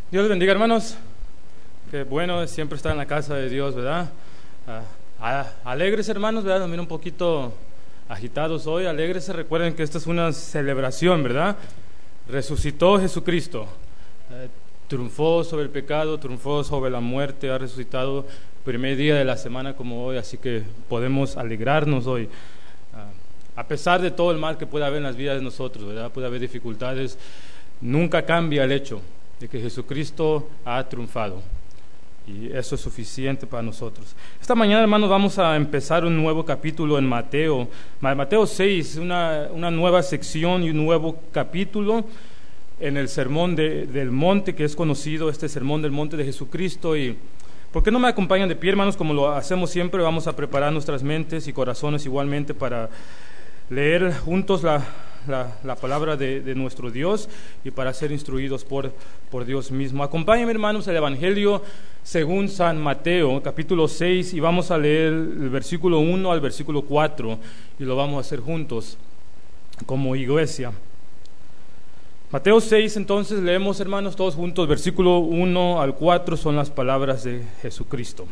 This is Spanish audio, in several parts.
Dios les bendiga, hermanos. Qué bueno es siempre estar en la casa de Dios, ¿verdad? Alegres, hermanos, ¿verdad? Nos miran un poquito agitados hoy. Alegres, recuerden que esta es una celebración, ¿verdad? Resucitó Jesucristo. Triunfó sobre el pecado, triunfó sobre la muerte, ha resucitado primer día de la semana como hoy, así que podemos alegrarnos hoy. A pesar de todo el mal que pueda haber en las vidas de nosotros, ¿verdad? Puede haber dificultades, nunca cambia el hecho de que Jesucristo ha triunfado. Y eso es suficiente para nosotros. Esta mañana, hermanos, vamos a empezar un nuevo capítulo en Mateo. Mateo 6, una nueva sección y un nuevo capítulo en el Sermón del Monte, que es conocido, este Sermón del Monte de Jesucristo. Y ¿por qué no me acompañan de pie, hermanos? Como lo hacemos siempre, vamos a preparar nuestras mentes y corazones igualmente para leer juntos la palabra de nuestro Dios y para ser instruidos por Dios mismo. Acompáñenme, hermanos, al Evangelio según San Mateo, capítulo 6, y vamos a leer el versículo 1 al versículo 4, y lo vamos a hacer juntos como iglesia. Mateo 6, entonces leemos, hermanos, todos juntos, versículo 1 al 4 son las palabras de Jesucristo.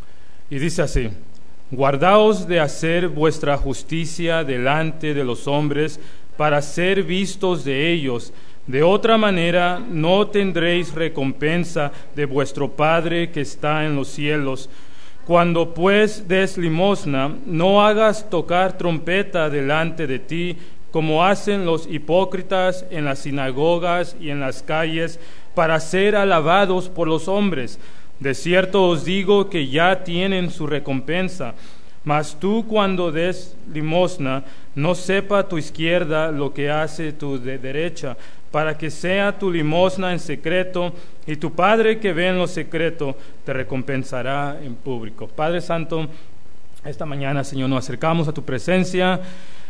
Y dice así: guardaos de hacer vuestra justicia delante de los hombres, para ser vistos de ellos. De otra manera no tendréis recompensa de vuestro Padre que está en los cielos. Cuando pues des limosna, no hagas tocar trompeta delante de ti, como hacen los hipócritas en las sinagogas y en las calles, para ser alabados por los hombres. De cierto os digo que ya tienen su recompensa. Mas tú, cuando des limosna, no sepa tu izquierda lo que hace tu derecha, para que sea tu limosna en secreto, y tu Padre que ve en lo secreto te recompensará en público. Padre Santo, esta mañana, Señor, nos acercamos a tu presencia,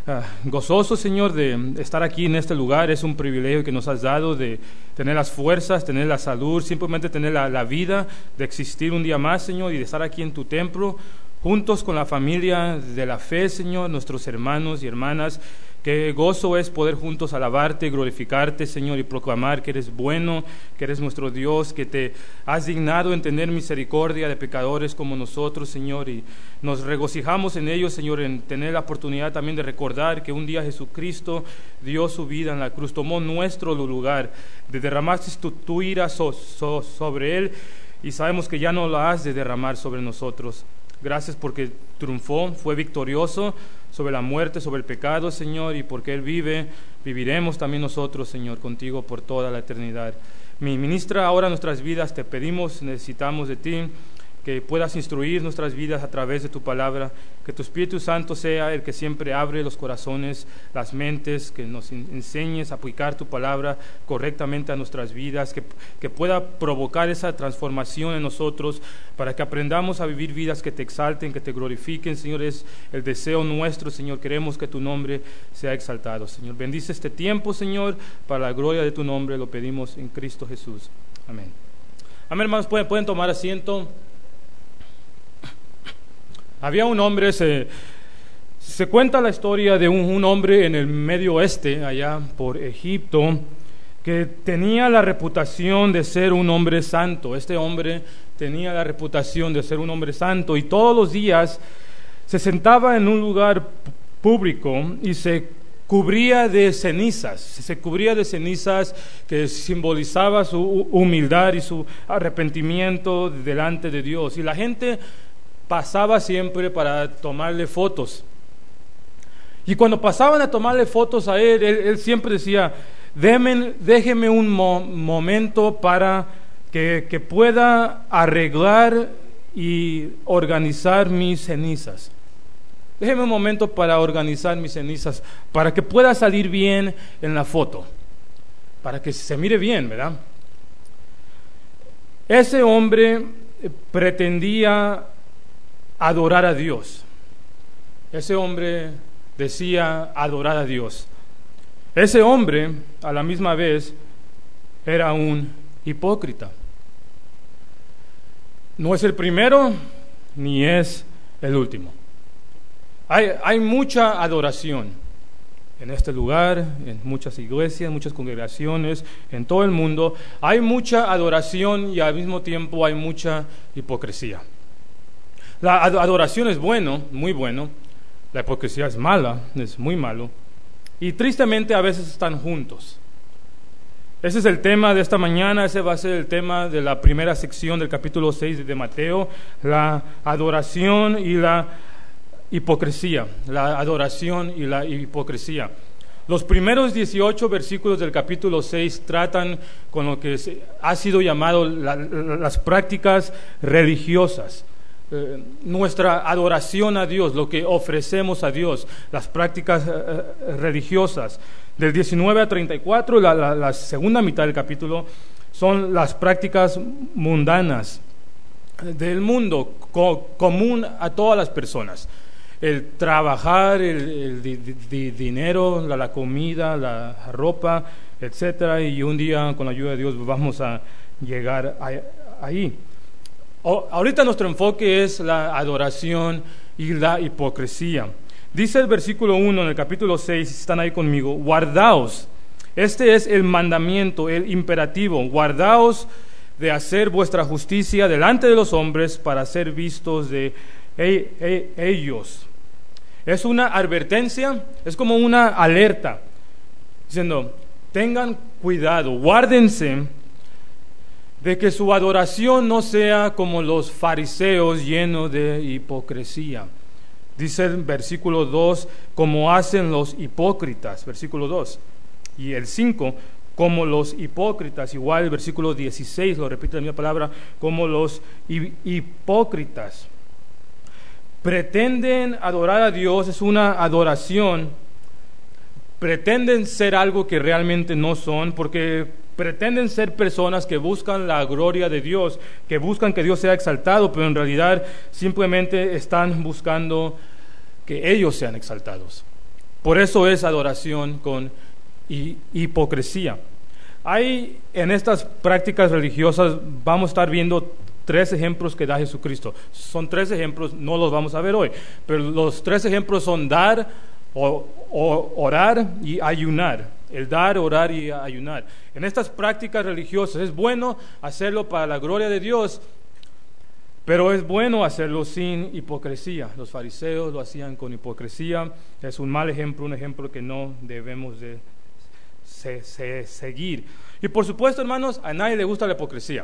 gozoso, Señor, de estar aquí en este lugar. Es un privilegio que nos has dado de tener las fuerzas, tener la salud, simplemente tener la vida, de existir un día más, Señor, y de estar aquí en tu templo, juntos con la familia de la fe, Señor, nuestros hermanos y hermanas. Qué gozo es poder juntos alabarte, glorificarte, Señor, y proclamar que eres bueno, que eres nuestro Dios, que te has dignado en tener misericordia de pecadores como nosotros, Señor, y nos regocijamos en ello, Señor, en tener la oportunidad también de recordar que un día Jesucristo dio su vida en la cruz, tomó nuestro lugar, de derramaste tu ira sobre Él, y sabemos que ya no la has de derramar sobre nosotros. Gracias porque triunfó, fue victorioso sobre la muerte, sobre el pecado, Señor, y porque Él vive, viviremos también nosotros, Señor, contigo por toda la eternidad. Ministra ahora nuestras vidas, te pedimos, necesitamos de ti, que puedas instruir nuestras vidas a través de tu palabra, que tu Espíritu Santo sea el que siempre abre los corazones, las mentes, que nos enseñes a aplicar tu palabra correctamente a nuestras vidas, que pueda provocar esa transformación en nosotros, para que aprendamos a vivir vidas que te exalten, que te glorifiquen, Señor. Es el deseo nuestro, Señor. Queremos que tu nombre sea exaltado, Señor. Bendice este tiempo, Señor, para la gloria de tu nombre, lo pedimos en Cristo Jesús. Amén. Amén, hermanos, pueden tomar asiento. Había un hombre, se cuenta la historia de un hombre en el Medio Oeste, allá por Egipto, que tenía la reputación de ser un hombre santo. Este hombre tenía la reputación de ser un hombre santo, y todos los días se sentaba en un lugar público y se cubría de cenizas, que simbolizaba su humildad y su arrepentimiento delante de Dios. Y la gente pasaba siempre para tomarle fotos. Y cuando pasaban a tomarle fotos a él siempre decía: déjeme un momento para que pueda arreglar y organizar mis cenizas. Déjeme un momento para organizar mis cenizas, para que pueda salir bien en la foto, para que se mire bien, ¿verdad? Ese hombre pretendía adorar a Dios. Ese hombre decía adorar a Dios. Ese hombre, a la misma vez, era un hipócrita. No es el primero, ni es el último. Hay mucha adoración. en este lugar, en muchas iglesias, muchas congregaciones, en todo el mundo, hay mucha adoración y al mismo tiempo hay mucha hipocresía. La adoración es bueno, muy bueno. La hipocresía es mala, es muy malo. Y tristemente a veces están juntos. Ese es el tema de esta mañana, ese va a ser el tema de la primera sección del capítulo 6 de Mateo, la adoración y la hipocresía. La adoración y la hipocresía. Los primeros 18 versículos del capítulo 6 tratan con lo que ha sido llamado las prácticas religiosas. Nuestra adoración a Dios, lo que ofrecemos a Dios, las prácticas religiosas. Del 19 a 34, la segunda mitad del capítulo, son las prácticas mundanas del mundo, común a todas las personas. El trabajar, el dinero, la comida, la ropa, etcétera, y un día con la ayuda de Dios vamos a llegar ahí. Ahorita nuestro enfoque es la adoración y la hipocresía. Dice el versículo 1 en el capítulo 6, si están ahí conmigo, guardaos. Este es el mandamiento, el imperativo. Guardaos de hacer vuestra justicia delante de los hombres para ser vistos de ellos. Es una advertencia, es como una alerta, diciendo, tengan cuidado, guárdense de que su adoración no sea como los fariseos llenos de hipocresía. Dice el versículo 2, como hacen los hipócritas, versículo 2. Y el 5, como los hipócritas, igual el versículo 16, lo repite la misma palabra, como los hipócritas. Pretenden adorar a Dios, es una adoración, pretenden ser algo que realmente no son, porque pretenden ser personas que buscan la gloria de Dios, que buscan que Dios sea exaltado, pero en realidad simplemente están buscando que ellos sean exaltados. Por eso es adoración con hipocresía. Hay en estas prácticas religiosas, vamos a estar viendo 3 ejemplos que da Jesucristo. Son 3 ejemplos, no los vamos a ver hoy, pero los 3 ejemplos son dar, orar y ayunar. El dar, orar y ayunar. En estas prácticas religiosas es bueno hacerlo para la gloria de Dios, pero es bueno hacerlo sin hipocresía. Los fariseos lo hacían con hipocresía. Es un mal ejemplo, un ejemplo que no debemos de seguir. Y por supuesto, hermanos, a nadie le gusta la hipocresía.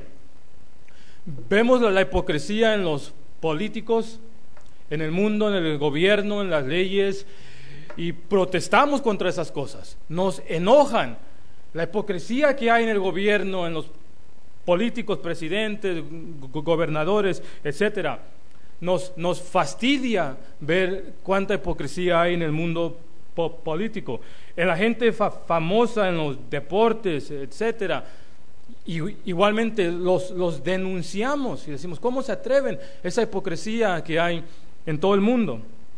Vemos la hipocresía en los políticos, en el mundo, en el gobierno, en las leyes, y protestamos contra esas cosas. Nos enojan la hipocresía que hay en el gobierno, en los políticos, presidentes, gobernadores, etcétera. Nos fastidia ver cuánta hipocresía hay en el mundo político, en la gente famosa, en los deportes, etcétera. Y igualmente los denunciamos y decimos, ¿cómo se atreven? Esa hipocresía que hay en todo el mundo.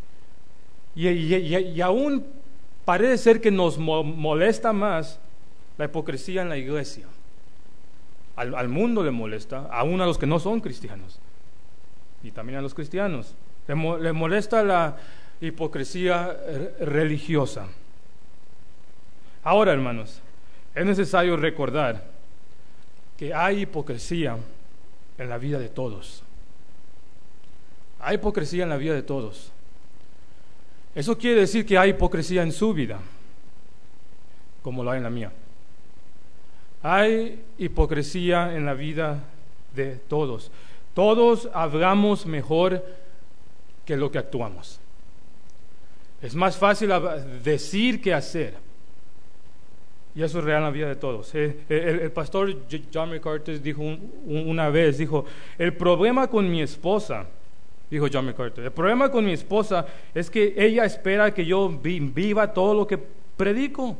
Y aún parece ser que nos molesta más la hipocresía en la iglesia. Al mundo le molesta, aún a los que no son cristianos, y también a los cristianos. Le molesta la hipocresía religiosa. Ahora, hermanos, es necesario recordar que hay hipocresía en la vida de todos. Hay hipocresía en la vida de todos. Eso quiere decir que hay hipocresía en su vida, como lo hay en la mía. Hay hipocresía en la vida de todos. Todos hablamos mejor que lo que actuamos. Es más fácil decir que hacer. Y eso es real en la vida de todos. El pastor John MacArthur dijo una vez, el problema con mi esposa, dijo John MacArthur, el problema con mi esposa es que ella espera que yo viva todo lo que predico.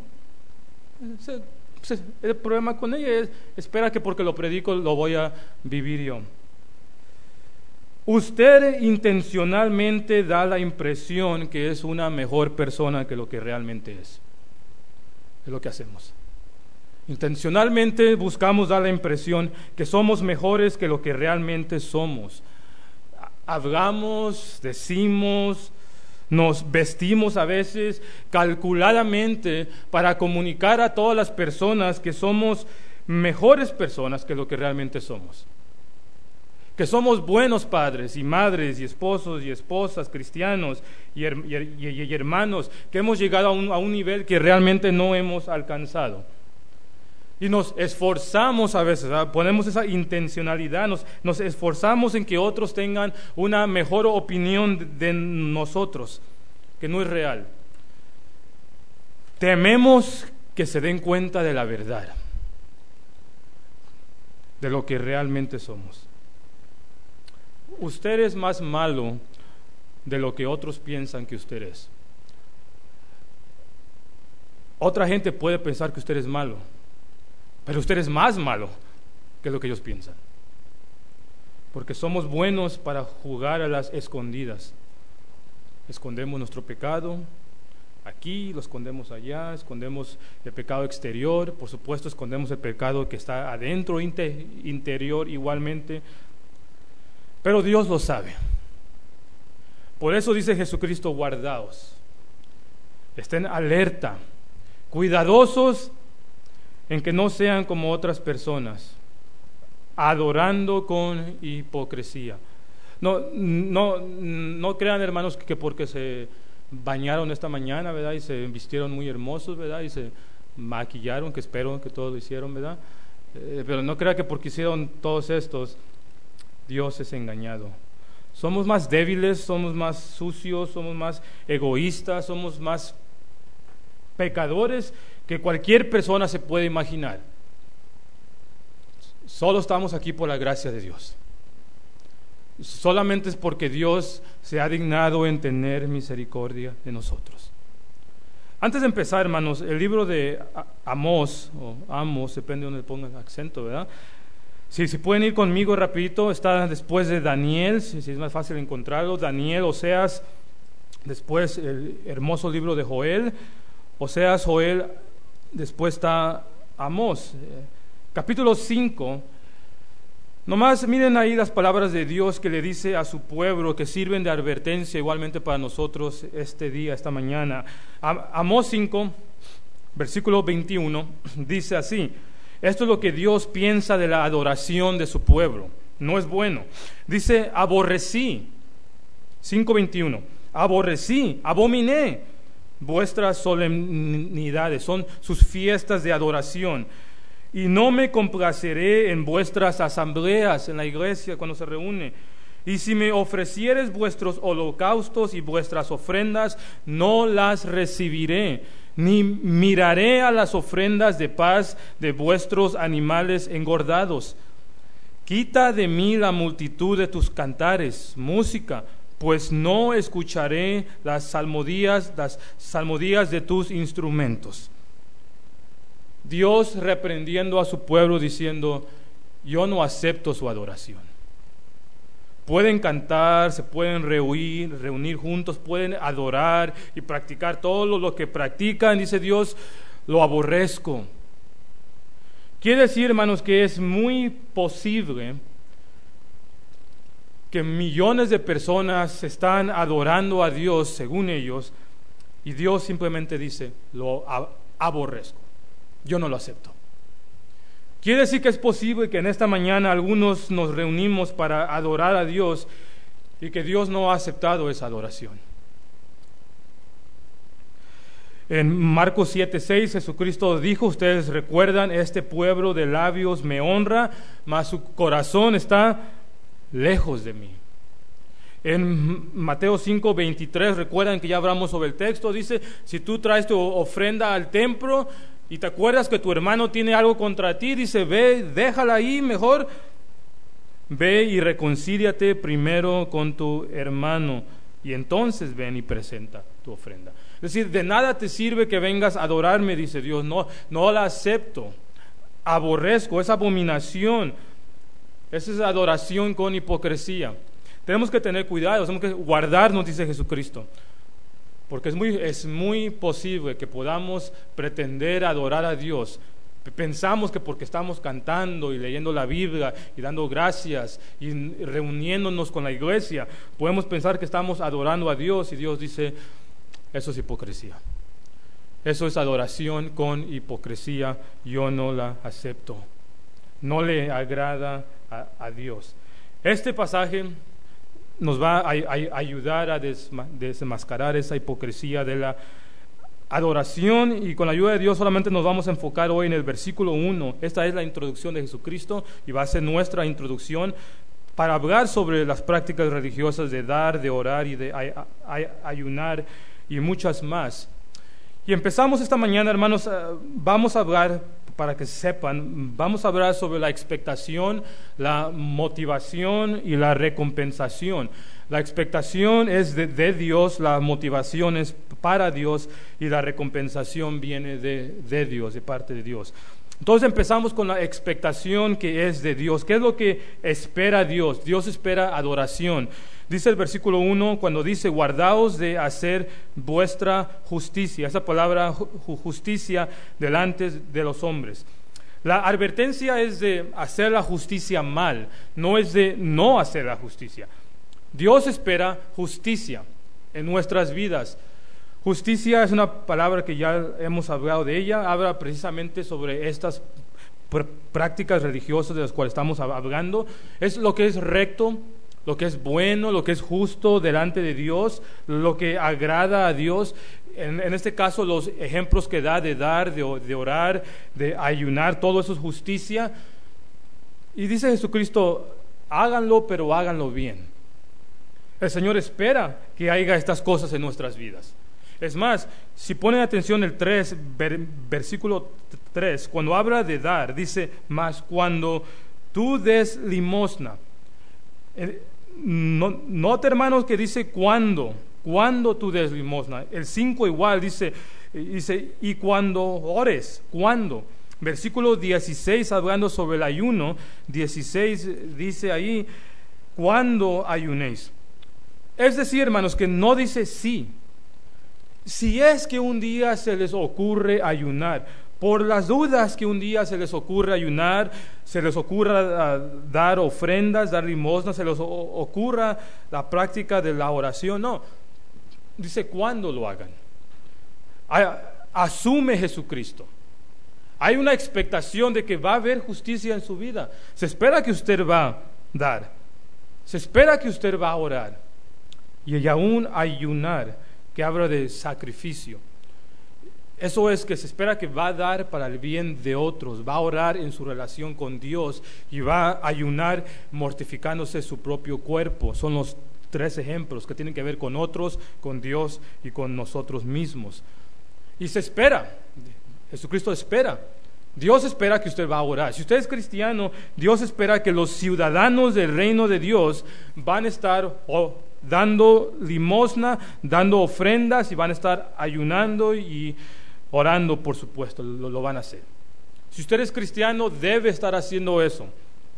El problema con ella es, espera que porque lo predico lo voy a vivir yo. Usted intencionalmente da la impresión que es una mejor persona que lo que realmente es. Es lo que hacemos. Intencionalmente buscamos dar la impresión que somos mejores que lo que realmente somos. Hablamos, decimos, Nos vestimos a veces calculadamente para comunicar a todas las personas que somos mejores personas que lo que realmente somos. Que somos buenos padres y madres y esposos y esposas, cristianos y hermanos, que hemos llegado a un nivel que realmente no hemos alcanzado. Y nos esforzamos a veces, ¿verdad? Ponemos esa intencionalidad, nos esforzamos en que otros tengan una mejor opinión de nosotros, que no es real. Tememos que se den cuenta de la verdad, de lo que realmente somos. Usted es más malo de lo que otros piensan que usted es. Otra gente puede pensar que usted es malo, pero usted es más malo que lo que ellos piensan. Porque somos buenos para jugar a las escondidas. Escondemos nuestro pecado aquí, lo escondemos allá, escondemos el pecado exterior, por supuesto escondemos el pecado que está adentro, interior igualmente. Pero Dios lo sabe. Por eso dice Jesucristo, guardaos, estén alerta, cuidadosos en que no sean como otras personas, adorando con hipocresía. No crean, hermanos, que porque se bañaron esta mañana, ¿verdad? Y se vistieron muy hermosos, ¿verdad? Y se maquillaron, que espero que todos lo hicieron, ¿verdad? Pero no crean que porque hicieron todos estos, Dios es engañado. Somos más débiles, somos más sucios, somos más egoístas, somos más pecadores que cualquier persona se puede imaginar. Solo estamos aquí por la gracia de Dios. Solamente es porque Dios se ha dignado en tener misericordia de nosotros. Antes de empezar, hermanos, el libro de Amós, o Amos, depende de donde pongan acento, ¿verdad? Si pueden ir conmigo rapidito, está después de Daniel, si es más fácil encontrarlo, Daniel, Oseas, después el hermoso libro de Joel, Oseas, Joel, después está Amós. Capítulo 5, nomás miren ahí las palabras de Dios que le dice a su pueblo, que sirven de advertencia igualmente para nosotros este día, esta mañana. Amós 5, versículo 21, dice así: esto es lo que Dios piensa de la adoración de su pueblo. No es bueno. Dice, aborrecí, 5:21, aborrecí, abominé vuestras solemnidades, son sus fiestas de adoración. Y no me complaceré en vuestras asambleas, en la iglesia cuando se reúne. Y si me ofrecieres vuestros holocaustos y vuestras ofrendas, no las recibiré, ni miraré a las ofrendas de paz de vuestros animales engordados. Quita de mí la multitud de tus cantares, música, pues no escucharé las salmodías de tus instrumentos. Dios reprendiendo a su pueblo diciendo, yo no acepto su adoración. Pueden cantar, se pueden reunir juntos, pueden adorar y practicar todo lo que practican, dice Dios, lo aborrezco. Quiere decir, hermanos, que es muy posible que millones de personas están adorando a Dios según ellos y Dios simplemente dice, lo aborrezco, yo no lo acepto. Quiere decir que es posible que en esta mañana algunos nos reunimos para adorar a Dios y que Dios no ha aceptado esa adoración. En Marcos 7:6 Jesucristo dijo, ustedes recuerdan, este pueblo de labios me honra, mas su corazón está lejos de mí. En Mateo 5:23, recuerdan que ya hablamos sobre el texto, dice, si tú traes tu ofrenda al templo y te acuerdas que tu hermano tiene algo contra ti, dice, ve, déjala ahí mejor, ve y reconcíliate primero con tu hermano y entonces ven y presenta tu ofrenda. Es decir, de nada te sirve que vengas a adorarme, dice Dios, no la acepto, aborrezco, es abominación, esa es adoración con hipocresía. Tenemos que tener cuidado, tenemos que guardarnos, dice Jesucristo, porque es muy posible que podamos pretender adorar a Dios Pensamos que porque estamos cantando y leyendo la Biblia y dando gracias y reuniéndonos con la iglesia, podemos pensar que estamos adorando a Dios, y Dios dice, eso es hipocresía. Eso es adoración con hipocresía, yo no la acepto. No le agrada a Dios. Este pasaje nos va a ayudar a desenmascarar esa hipocresía de la adoración, y con la ayuda de Dios solamente nos vamos a enfocar hoy en el versículo 1. Esta es la introducción de Jesucristo y va a ser nuestra introducción para hablar sobre las prácticas religiosas de dar, de orar y de ayunar y muchas más. Y empezamos esta mañana, hermanos, vamos a hablar, para que sepan, vamos a hablar sobre la expectación, la motivación y la recompensación. La expectación es de Dios, la motivación es para Dios y la recompensación viene de Dios, de parte de Dios. Entonces empezamos con la expectación que es de Dios. ¿Qué es lo que espera Dios? Dios espera adoración. Dice el versículo 1, cuando dice, guardaos de hacer vuestra justicia. Esa palabra justicia delante de los hombres. La advertencia es de hacer la justicia mal, no es de no hacer la justicia. Dios espera justicia en nuestras vidas. Justicia es una palabra que ya hemos hablado de ella, habla precisamente sobre estas prácticas religiosas de las cuales estamos hablando. Es lo que es recto, lo que es bueno, lo que es justo delante de Dios, lo que agrada a Dios. En este caso, los ejemplos que da de dar, de orar, de ayunar, todo eso es justicia. Y dice Jesucristo, háganlo, pero háganlo bien. El Señor espera que haya estas cosas en nuestras vidas. Es más, si ponen atención el 3, versículo 3, cuando habla de dar, dice, mas cuando tú des limosna. Nota, hermanos, que dice cuando tú des limosna. El 5 igual dice, y cuando ores, ¿cuándo? Versículo 16, hablando sobre el ayuno, 16 dice ahí, cuando ayunéis. Es decir, hermanos, que no dice sí. Si es que un día se les ocurre ayunar, por las dudas que un día se les ocurre ayunar, se les ocurra dar ofrendas, dar limosnas, se les ocurra la práctica de la oración, no. Dice cuando lo hagan. Asume Jesucristo. Hay una expectación de que va a haber justicia en su vida. Se espera que usted va a dar. Se espera que usted va a orar. Y aún ayunar, que habla de sacrificio. Eso es que se espera que va a dar para el bien de otros, va a orar en su relación con Dios y va a ayunar mortificándose su propio cuerpo. Son los 3 ejemplos que tienen que ver con otros, con Dios y con nosotros mismos. Y se espera, Jesucristo espera. Dios espera que usted va a orar. Si usted es cristiano, Dios espera que los ciudadanos del reino de Dios van a estar dando limosna, dando ofrendas y van a estar ayunando y orando, por supuesto, lo van a hacer. Si usted es cristiano, debe estar haciendo eso.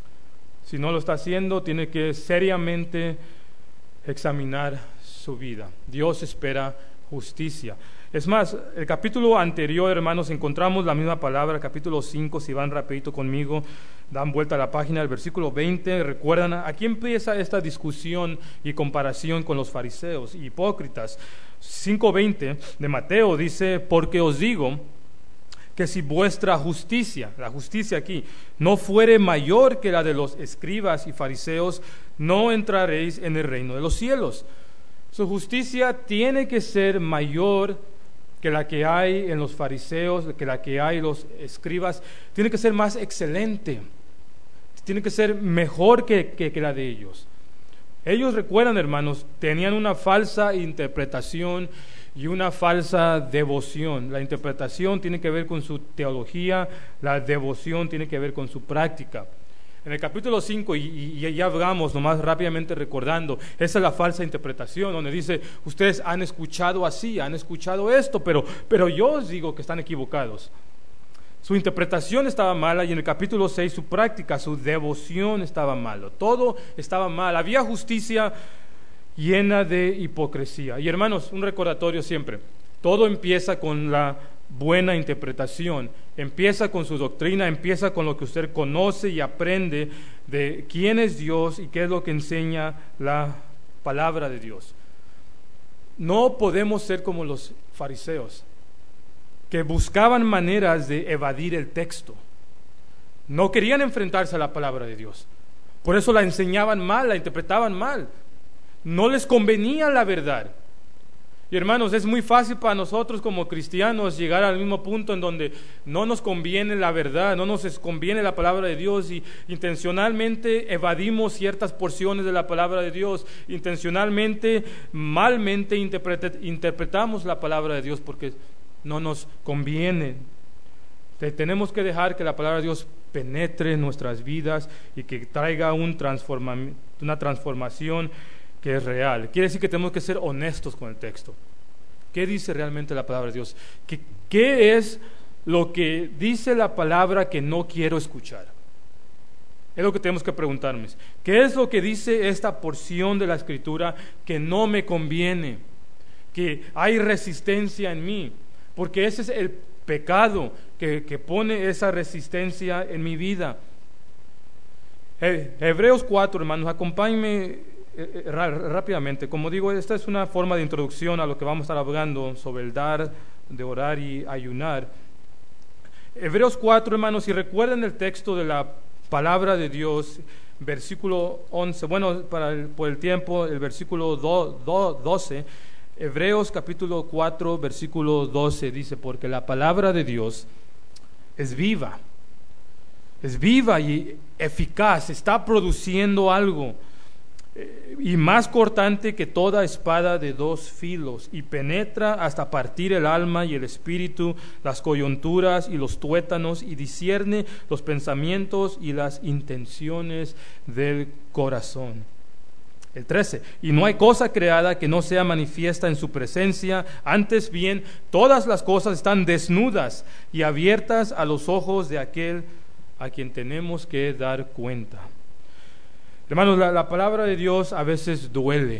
Si no lo está haciendo, tiene que seriamente examinar su vida. Dios espera justicia. Es más, el capítulo anterior, hermanos, encontramos la misma palabra, capítulo 5, si van rapidito conmigo, dan vuelta a la página, el versículo 20, recuerdan, aquí empieza esta discusión y comparación con los fariseos y hipócritas. 5:20 de Mateo dice, porque os digo que si vuestra justicia, la justicia aquí, no fuere mayor que la de los escribas y fariseos, no entraréis en el reino de los cielos. Su justicia tiene que ser mayor que la que hay en los fariseos, que la que hay en los escribas, tiene que ser más excelente, tiene que ser mejor que la de ellos. Ellos, recuerdan, hermanos, tenían una falsa interpretación y una falsa devoción. La interpretación tiene que ver con su teología, la devoción tiene que ver con su práctica. En el capítulo 5, y ya hablamos, nomás rápidamente recordando, esa es la falsa interpretación, donde dice, ustedes han escuchado así, han escuchado esto, pero yo os digo que están equivocados. Su interpretación estaba mala, y en el capítulo 6 su práctica, su devoción estaba mala. Todo estaba mal, había justicia llena de hipocresía. Y hermanos, un recordatorio siempre, todo empieza con la buena interpretación. Empieza con su doctrina, empieza con lo que usted conoce y aprende de quién es Dios y qué es lo que enseña la palabra de Dios. No podemos ser como los fariseos, que buscaban maneras de evadir el texto. No querían enfrentarse a la palabra de Dios. Por eso la enseñaban mal, la interpretaban mal. No les convenía la verdad. Y hermanos, es muy fácil para nosotros como cristianos llegar al mismo punto en donde no nos conviene la verdad, no nos conviene la palabra de Dios y intencionalmente evadimos ciertas porciones de la palabra de Dios, intencionalmente, malmente interpretamos la palabra de Dios porque no nos conviene. Tenemos que dejar que la palabra de Dios penetre en nuestras vidas y que traiga una transformación que es real. Quiere decir que tenemos que ser honestos con el texto. ¿Qué dice realmente la palabra de Dios? ¿Qué es lo que dice la palabra que no quiero escuchar? Es lo que tenemos que preguntarnos. ¿Qué es lo que dice esta porción de la Escritura que no me conviene? Que hay resistencia en mí. Porque ese es el pecado que pone esa resistencia en mi vida. Hebreos 4, hermanos, acompáñenme rápidamente. Como digo, esta es una forma de introducción a lo que vamos a estar hablando sobre el dar, de orar y ayunar. Hebreos 4, hermanos, si recuerdan el texto de la palabra de Dios, versículo 11, bueno, por el tiempo, el versículo 12, Hebreos capítulo 4, versículo 12 dice, porque la palabra de Dios es viva y eficaz, está produciendo algo, y más cortante que toda espada de dos filos, y penetra hasta partir el alma y el espíritu, las coyunturas y los tuétanos, y discierne los pensamientos y las intenciones del corazón. El 13, y no hay cosa creada que no sea manifiesta en su presencia, antes bien, todas las cosas están desnudas y abiertas a los ojos de aquel a quien tenemos que dar cuenta. Hermanos, la palabra de Dios a veces duele,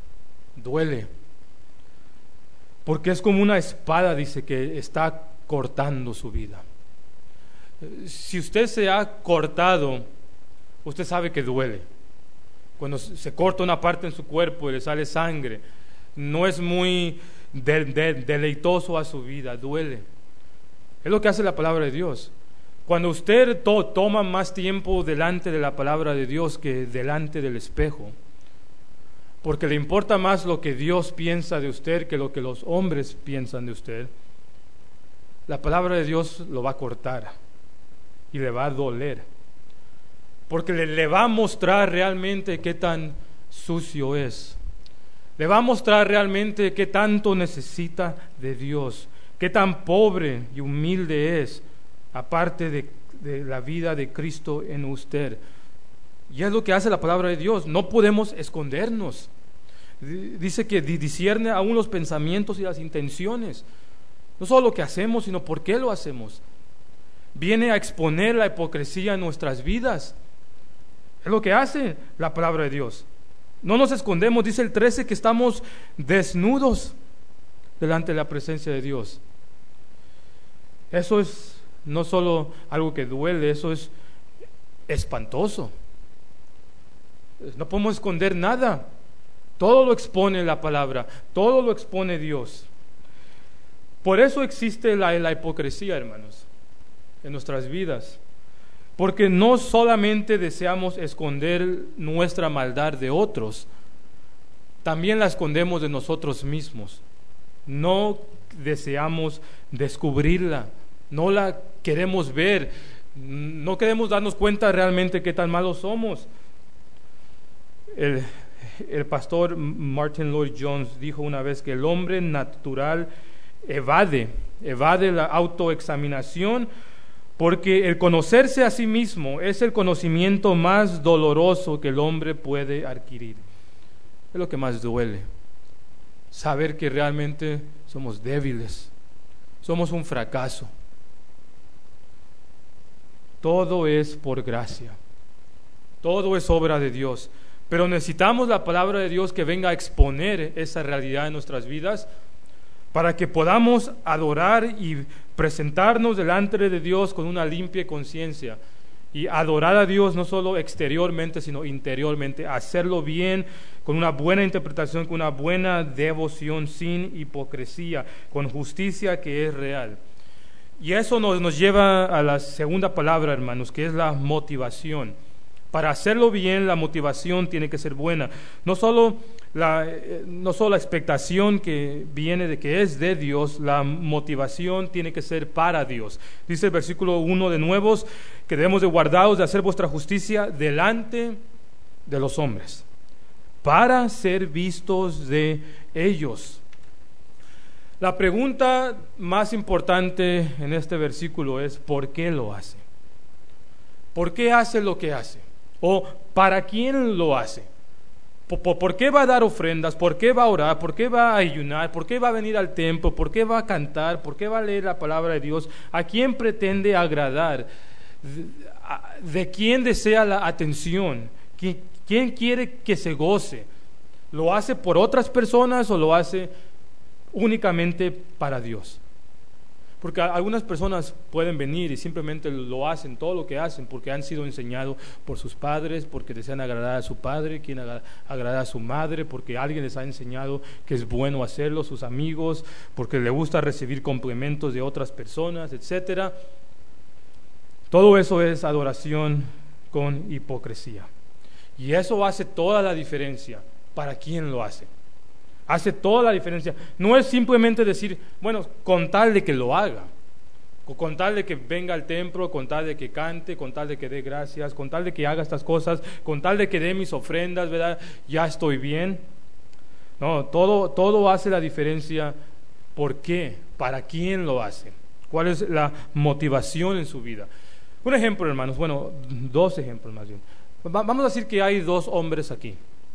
porque es como una espada, dice, que está cortando su vida. Si usted se ha cortado, usted sabe que duele. Cuando se corta una parte en su cuerpo y le sale sangre, no es muy deleitoso a su vida, duele. Es lo que hace la palabra de Dios. Cuando usted toma más tiempo delante de la palabra de Dios que delante del espejo, porque le importa más lo que Dios piensa de usted que lo que los hombres piensan de usted, la palabra de Dios lo va a cortar y le va a doler, porque le va a mostrar realmente qué tan sucio es, le va a mostrar realmente qué tanto necesita de Dios, qué tan pobre y humilde es, aparte de la vida de Cristo en usted. Y es lo que hace la palabra de Dios. No podemos escondernos. Dice que discierne aún los pensamientos y las intenciones. No solo lo que hacemos, sino por qué lo hacemos. Viene a exponer la hipocresía en nuestras vidas. Es lo que hace la palabra de Dios. No nos escondemos. Dice el 13 que estamos desnudos delante de la presencia de Dios. Eso es no solo algo que duele, eso es espantoso. No podemos esconder nada. Todo lo expone la palabra, todo lo expone Dios. Por eso existe la hipocresía, hermanos, en nuestras vidas. Porque no solamente deseamos esconder nuestra maldad de otros, también la escondemos de nosotros mismos. No deseamos descubrirla. No la queremos ver, no queremos darnos cuenta realmente qué tan malos somos. El pastor Martin Lloyd Jones dijo una vez que el hombre natural evade la autoexaminación porque el conocerse a sí mismo es el conocimiento más doloroso que el hombre puede adquirir. Es lo que más duele, saber que realmente somos débiles, somos un fracaso. Todo es por gracia, todo es obra de Dios, pero necesitamos la palabra de Dios que venga a exponer esa realidad en nuestras vidas, para que podamos adorar y presentarnos delante de Dios con una limpia conciencia y adorar a Dios no solo exteriormente, sino interiormente, hacerlo bien, con una buena interpretación, con una buena devoción, sin hipocresía, con justicia que es real. Y eso nos lleva a la segunda palabra, hermanos, que es la motivación. Para hacerlo bien, la motivación tiene que ser buena. No solo la expectación que viene de que es de Dios, la motivación tiene que ser para Dios. Dice el versículo 1 de Nuevos que debemos de guardaros de hacer vuestra justicia delante de los hombres, para ser vistos de ellos. La pregunta más importante en este versículo es: ¿por qué lo hace? ¿Por qué hace lo que hace? ¿O para quién lo hace? ¿Por qué va a dar ofrendas? ¿Por qué va a orar? ¿Por qué va a ayunar? ¿Por qué va a venir al templo? ¿Por qué va a cantar? ¿Por qué va a leer la palabra de Dios? ¿A quién pretende agradar? ¿De quién desea la atención? ¿Quién quiere que se goce? ¿Lo hace por otras personas o lo hace únicamente para Dios? Porque algunas personas pueden venir y simplemente lo hacen, todo lo que hacen, porque han sido enseñados por sus padres, porque desean agradar a su padre, quieren agradar a su madre, porque alguien les ha enseñado que es bueno hacerlo, sus amigos, porque les gusta recibir complementos de otras personas, etcétera. Todo eso es adoración con hipocresía. Y eso hace toda la diferencia para quién lo hace. Hace toda la diferencia. No es simplemente decir, bueno, con tal de que lo haga, con tal de que venga al templo, con tal de que cante, con tal de que dé gracias, con tal de que haga estas cosas, con tal de que dé mis ofrendas, ¿verdad? Ya estoy bien. No, todo hace la diferencia. ¿Por qué? ¿Para quién lo hace? ¿Cuál es la motivación en su vida? Un ejemplo, hermanos, bueno, dos ejemplos más bien. Vamos a decir que hay dos hombres aquí.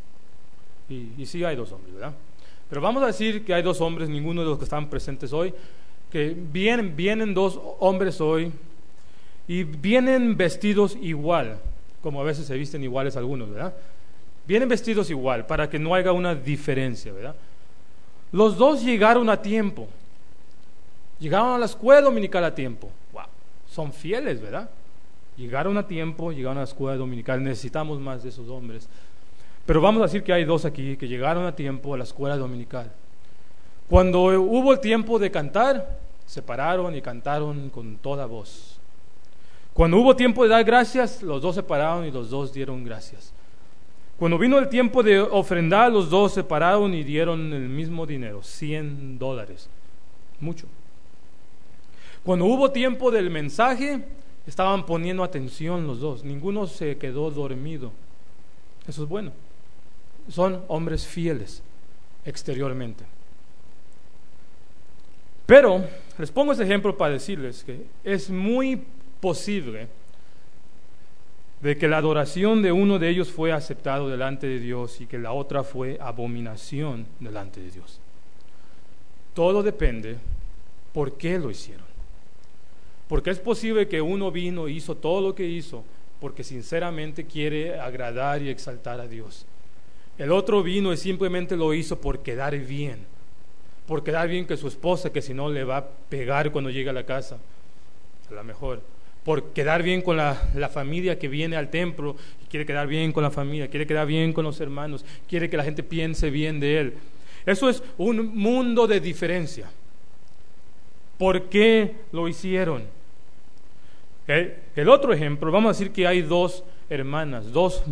Y sí hay dos hombres, ¿verdad? Pero vamos a decir que hay dos hombres, ninguno de los que están presentes hoy, que vienen dos hombres hoy y vienen vestidos igual, como a veces se visten iguales algunos, ¿verdad? Vienen vestidos igual, para que no haya una diferencia, ¿verdad? Los dos llegaron a tiempo, llegaron a la escuela dominical a tiempo. Wow, son fieles, ¿verdad? Llegaron a tiempo, llegaron a la escuela dominical. Necesitamos más de esos hombres. Pero vamos a decir que hay dos aquí que llegaron a tiempo a la escuela dominical. Cuando hubo el tiempo de cantar, se pararon y cantaron con toda voz. Cuando hubo tiempo de dar gracias, los dos se pararon y los dos dieron gracias. Cuando vino el tiempo de ofrendar, los dos se pararon y dieron el mismo dinero, $100. Mucho. Cuando hubo tiempo del mensaje, estaban poniendo atención los dos. Ninguno se quedó dormido. Eso es bueno. Son hombres fieles exteriormente. Pero les pongo ese ejemplo para decirles que es muy posible de que la adoración de uno de ellos fue aceptado delante de Dios y que la otra fue abominación delante de Dios. Todo depende por qué lo hicieron. Porque es posible que uno vino y hizo todo lo que hizo porque sinceramente quiere agradar y exaltar a Dios. El otro vino y simplemente lo hizo por quedar bien que su esposa, que si no le va a pegar cuando llegue a la casa, a lo mejor, por quedar bien con la familia que viene al templo, y quiere quedar bien con la familia, quiere quedar bien con los hermanos, quiere que la gente piense bien de él. Eso es un mundo de diferencia. ¿Por qué lo hicieron? El otro ejemplo, vamos a decir que hay dos hermanas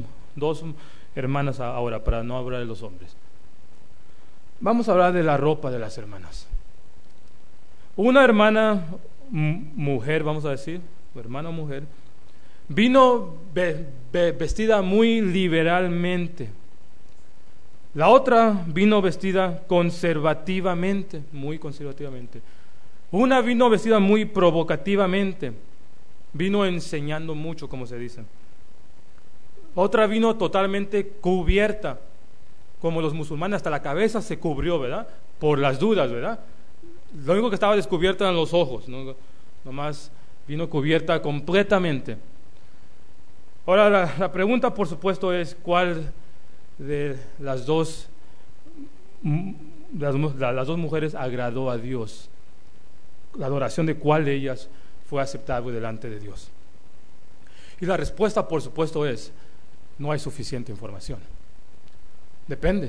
ahora, para no hablar de los hombres. Vamos a hablar de la ropa de las hermanas. Una hermana mujer, vamos a decir, hermana mujer, vino vestida muy liberalmente. La otra vino vestida conservativamente, muy conservativamente. Una vino vestida muy provocativamente, vino enseñando mucho, como se dice. Otra vino totalmente cubierta, como los musulmanes, hasta la cabeza se cubrió, ¿verdad? Por las dudas, ¿verdad? Lo único que estaba descubierto eran los ojos, ¿no? Nomás vino cubierta completamente. Ahora, la pregunta, por supuesto, es ¿cuál de las dos las dos mujeres agradó a Dios? La adoración de cuál de ellas fue aceptable delante de Dios. Y la respuesta, por supuesto, es: no hay suficiente información. Depende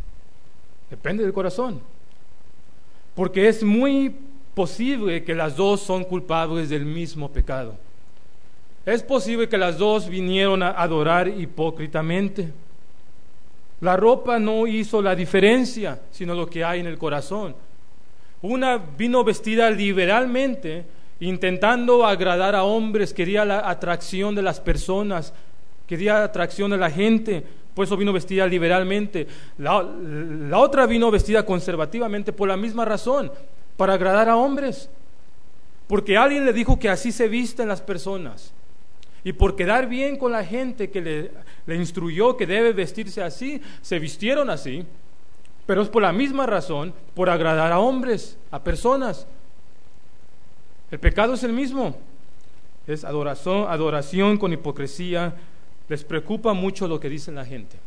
del corazón, porque es muy posible que las dos son culpables del mismo pecado. Es posible que las dos vinieron a adorar hipócritamente. La ropa no hizo la diferencia, sino lo que hay en el corazón. Una vino vestida liberalmente, intentando agradar a hombres, quería la atracción de las personas, quería atracción de la gente, por eso vino vestida liberalmente. La otra vino vestida conservativamente por la misma razón, para agradar a hombres, porque alguien le dijo que así se visten las personas, y por quedar bien con la gente que le instruyó que debe vestirse así, se vistieron así, pero es por la misma razón, por agradar a hombres, a personas. El pecado es el mismo, es adoración con hipocresía. Les preocupa mucho lo que dice la gente.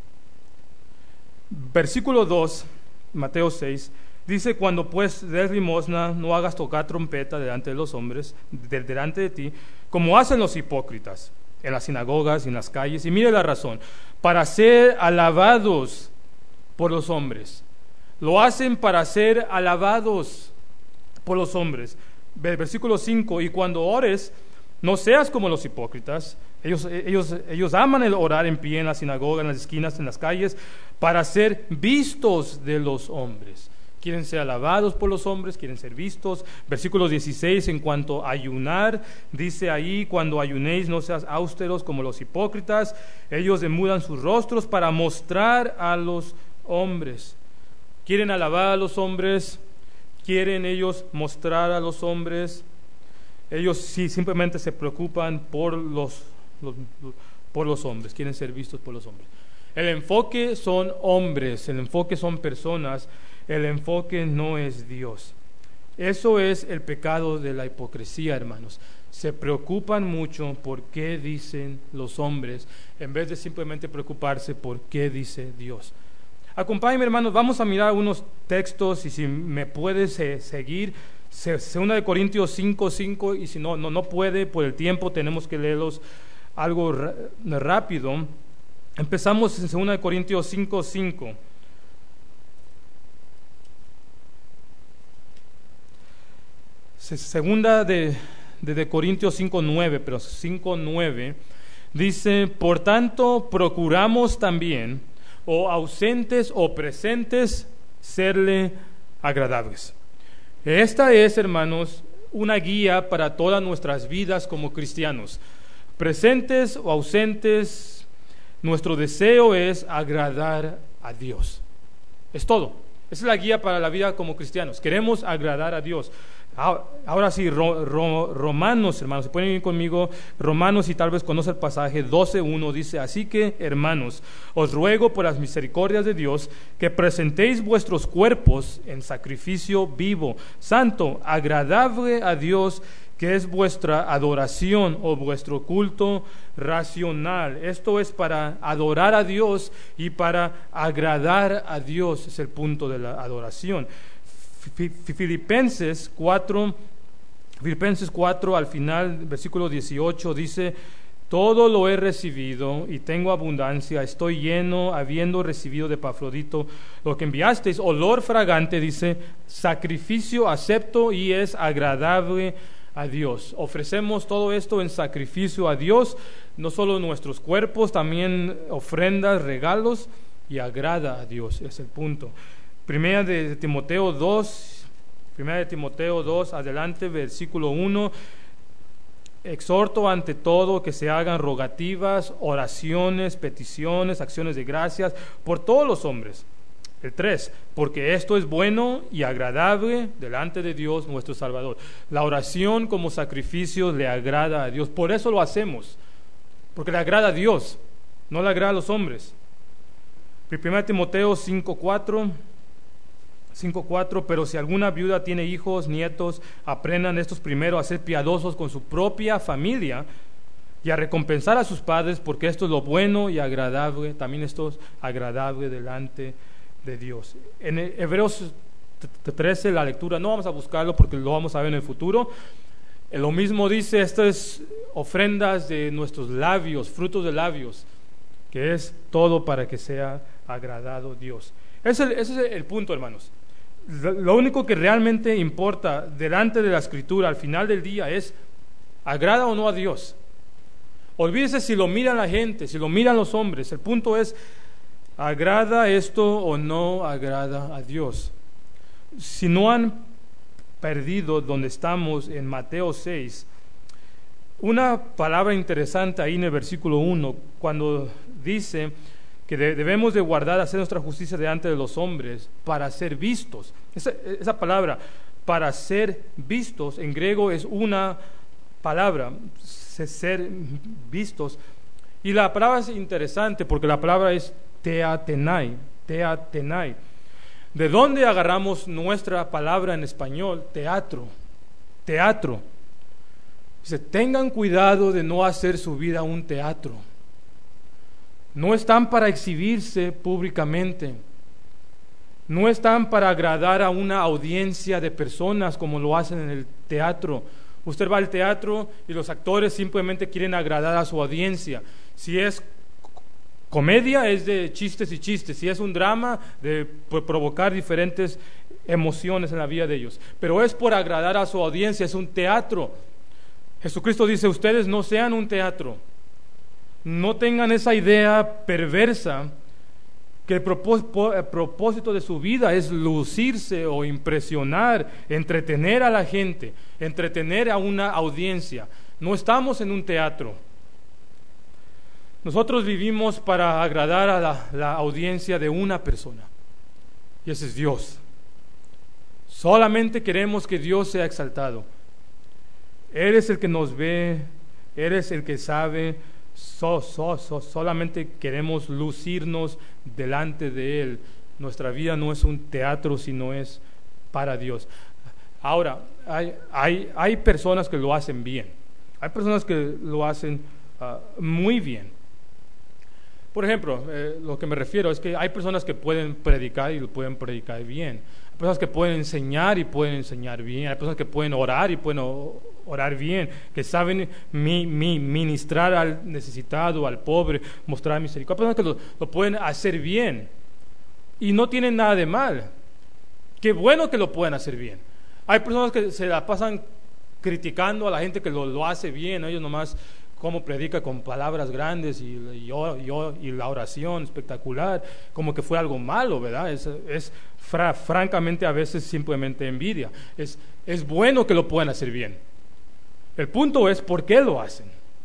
Versículo 2, Mateo 6, dice: cuando pues des limosna, no hagas tocar trompeta delante de los hombres, delante de ti, como hacen los hipócritas en las sinagogas y en las calles. Y mire la razón: para ser alabados por los hombres. Lo hacen para ser alabados por los hombres. Versículo 5: y cuando ores, no seas como los hipócritas. Ellos aman el orar en pie en la sinagoga, en las esquinas, en las calles, para ser vistos de los hombres. Quieren ser alabados por los hombres, quieren ser vistos. Versículo 16, en cuanto a ayunar, dice ahí: cuando ayunéis, no seas austeros como los hipócritas. Ellos demudan sus rostros para mostrar a los hombres. Quieren alabar a los hombres, quieren ellos mostrar a los hombres. Ellos sí simplemente se preocupan por los hombres, quieren ser vistos por los hombres. El enfoque son hombres, el enfoque son personas, el enfoque no es Dios. Eso es el pecado de la hipocresía, hermanos. Se preocupan mucho por qué dicen los hombres, en vez de simplemente preocuparse por qué dice Dios. Acompáñenme, hermanos, vamos a mirar unos textos, y si me puedes seguir, 2 Corintios 5:5, y si no puede, por el tiempo tenemos que leerlos algo rápido. Empezamos en 2 Corintios 5:5. Segunda de Corintios 5:9, pero 5:9 dice: por tanto procuramos también, o ausentes o presentes, serle agradables. Esta es, hermanos, una guía para todas nuestras vidas como cristianos. Presentes o ausentes, nuestro deseo es agradar a Dios. Es todo. Esa es la guía para la vida como cristianos. Queremos agradar a Dios. Ahora sí, Romanos, hermanos, si pueden ir conmigo, Romanos, y tal vez conoce el pasaje 12:1, dice: así que, hermanos, os ruego por las misericordias de Dios que presentéis vuestros cuerpos en sacrificio vivo, santo, agradable a Dios, que es vuestra adoración o vuestro culto racional. Esto es para adorar a Dios y para agradar a Dios, es el punto de la adoración. Filipenses 4 al final, versículo 18, dice: todo lo he recibido y tengo abundancia, estoy lleno, habiendo recibido de Epafrodito lo que enviasteis, olor fragante, dice, sacrificio acepto y es agradable a Dios. Ofrecemos todo esto en sacrificio a Dios, no solo nuestros cuerpos, también ofrendas, regalos, y agrada a Dios, es el punto. Primera de Timoteo 2, adelante, versículo 1: exhorto ante todo que se hagan rogativas, oraciones, peticiones, acciones de gracias por todos los hombres. El 3, porque esto es bueno y agradable delante de Dios nuestro Salvador. La oración como sacrificio le agrada a Dios, por eso lo hacemos, porque le agrada a Dios, no le agrada a los hombres. 1 Timoteo 5:4, pero si alguna viuda tiene hijos, nietos, aprendan estos primero a ser piadosos con su propia familia y a recompensar a sus padres, porque esto es lo bueno y agradable, también esto es agradable delante de Dios. En Hebreos 13, la lectura, no vamos a buscarlo porque lo vamos a ver en el futuro. Lo mismo dice, estas ofrendas de nuestros labios, frutos de labios, que es todo para que sea agradado Dios. Ese es el punto, hermanos. Lo único que realmente importa delante de la Escritura al final del día es, ¿agrada o no a Dios? Olvídese si lo mira la gente, si lo miran los hombres. El punto es, ¿agrada esto o no agrada a Dios? Si no han perdido donde estamos en Mateo 6, una palabra interesante ahí en el versículo 1, cuando dice que debemos de guardar, hacer nuestra justicia delante de los hombres para ser vistos. Esa palabra, para ser vistos, en griego es una palabra, ser vistos. Y la palabra es interesante porque la palabra es teatenai. ¿De dónde agarramos nuestra palabra en español? Teatro. Dice, tengan cuidado de no hacer su vida un teatro. No están para exhibirse públicamente. No están para agradar a una audiencia de personas como lo hacen en el teatro. Usted va al teatro y los actores simplemente quieren agradar a su audiencia. Si es comedia, es de chistes y chistes. Si es un drama, de provocar diferentes emociones en la vida de ellos. Pero es por agradar a su audiencia, es un teatro. Jesucristo dice, ustedes no sean un teatro. No tengan esa idea perversa que el propósito de su vida es lucirse o impresionar, entretener a la gente, entretener a una audiencia. No estamos en un teatro. Nosotros vivimos para agradar a la audiencia de una persona, y ese es Dios. Solamente queremos que Dios sea exaltado. Él es el que nos ve, Él es el que sabe. Solamente queremos lucirnos delante de Él. Nuestra vida no es un teatro, sino es para Dios. Ahora, hay personas que lo hacen bien. Hay personas que lo hacen muy bien. Por ejemplo, lo que me refiero es que hay personas que pueden predicar y lo pueden predicar bien. Hay personas que pueden enseñar y pueden enseñar bien. Hay personas que pueden orar y pueden orar bien, que saben ministrar al necesitado, al pobre, mostrar misericordia. Hay personas que lo pueden hacer bien y no tienen nada de mal. Qué bueno que lo pueden hacer bien. Hay personas que se la pasan criticando a la gente que lo hace bien. Ellos nomás cómo predica con palabras grandes y la oración espectacular, como que fue algo malo, ¿verdad? Francamente a veces simplemente envidia. Es bueno que lo puedan hacer bien. El punto es ¿por qué lo hacen?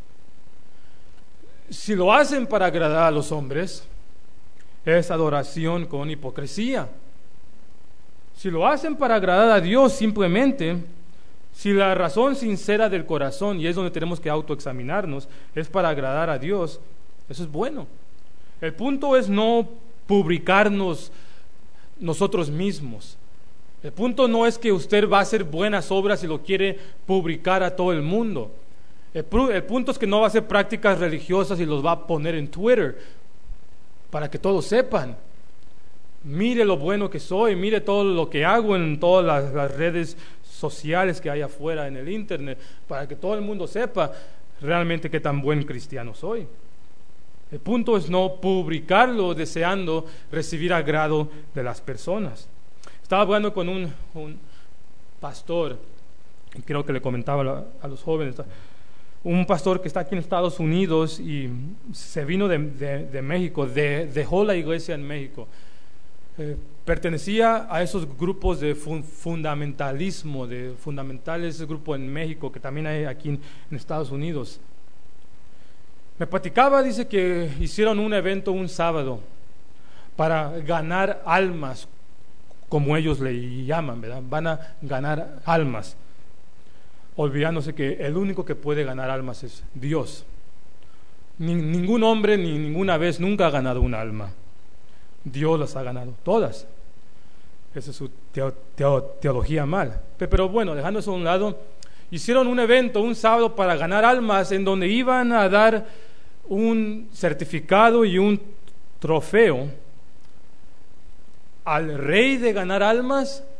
Si lo hacen para agradar a los hombres, es adoración con hipocresía. Si lo hacen para agradar a Dios simplemente, si la razón sincera del corazón, y es donde tenemos que autoexaminarnos, es para agradar a Dios, eso es bueno. El punto es no publicarnos nosotros mismos. El punto no es que usted va a hacer buenas obras y lo quiere publicar a todo el mundo. El punto es que no va a hacer prácticas religiosas y los va a poner en Twitter para que todos sepan. Mire lo bueno que soy, mire todo lo que hago en todas las redes sociales que hay afuera en el internet, para que todo el mundo sepa realmente qué tan buen cristiano soy. El punto es no publicarlo deseando recibir agrado de las personas. Estaba hablando con un pastor, y creo que le comentaba a los jóvenes, un pastor que está aquí en Estados Unidos y se vino de México, dejó la iglesia en México. Pertenecía a esos grupos de fundamentalismo, de fundamentales, ese grupo en México que también hay aquí en Estados Unidos. Me platicaba, dice que hicieron un evento un sábado para ganar almas, como ellos le llaman, ¿verdad? Van a ganar almas, olvidándose que el único que puede ganar almas es Dios. Ningún hombre ni ninguna vez nunca ha ganado un alma. Dios las ha ganado todas. Esa es su teología mal. Pero bueno, dejando eso a un lado, hicieron un evento un sábado para ganar almas, en donde iban a dar un certificado y un trofeo al rey de ganar almas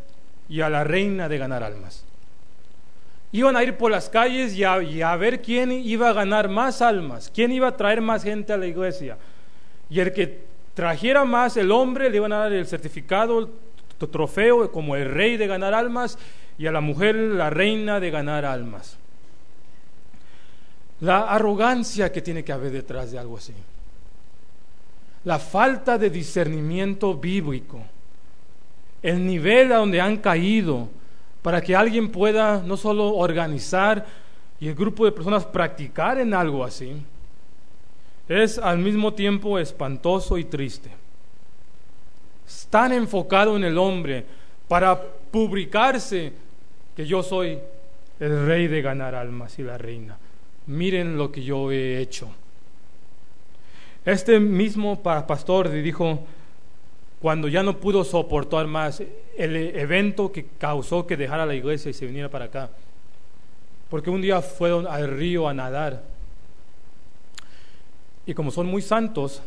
y a la reina de ganar almas. Iban a ir por las calles y a ver quién iba a ganar más almas, quién iba a traer más gente a la iglesia. Y el que trajera más, el hombre, le iban a dar el certificado, el trofeo como el rey de ganar almas, y a la mujer la reina de ganar almas. La arrogancia que tiene que haber detrás de algo así, la falta de discernimiento bíblico, el nivel a donde han caído para que alguien pueda no solo organizar y el grupo de personas practicar en algo así, es al mismo tiempo espantoso y triste. Están enfocados en el hombre para publicarse que yo soy el rey de ganar almas y la reina. Miren lo que yo he hecho. Este mismo pastor dijo, cuando ya no pudo soportar más el evento que causó que dejara la iglesia y se viniera para acá, porque un día fueron al río a nadar, y como son muy santos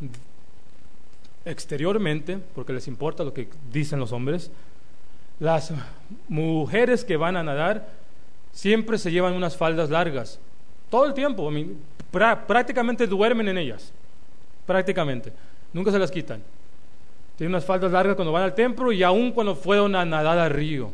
exteriormente, porque les importa lo que dicen los hombres, las mujeres que van a nadar siempre se llevan unas faldas largas, todo el tiempo. Prácticamente duermen en ellas, prácticamente, nunca se las quitan. Tienen unas faldas largas cuando van al templo y aún cuando fueron a nadar al río.